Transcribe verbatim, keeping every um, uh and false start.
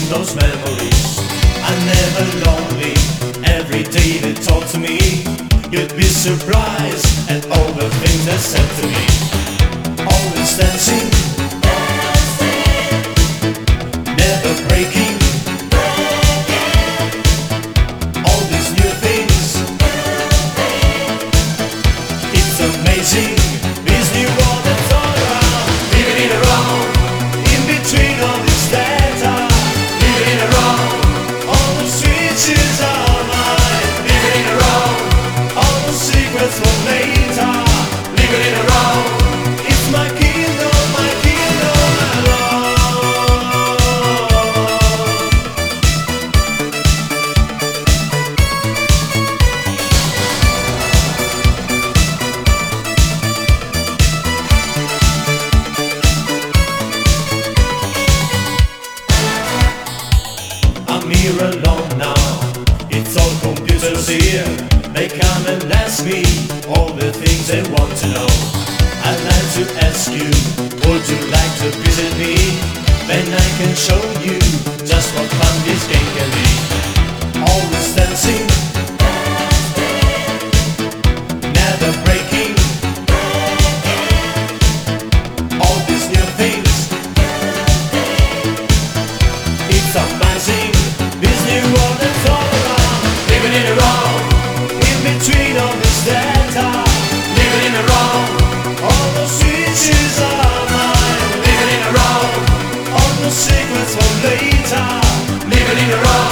those memories. I'm never lonely, every day they talk to me. You'd be surprised at all the things they said to me. Always dancing, never breaking, all these new things. It's amazing, this new world that's all around. Living in a row, in between all this data. Living in a row, all the switches are mine. Living in a row, all the secrets for later. Living in a row, it's my kingdom, my kingdom alone. I'm here alone now, it's all computers here. They come and ask me all the things they want to know. I'd like to ask you, would you like to visit me? Then I can show you just what fun this game can be. Always dancing, never breaking, all these new things. It's amazing, this new world that's all around. Living in a row, in between all this data. Living in a row, all the switches are mine. Living in a row, all the secrets for later. Living in a row.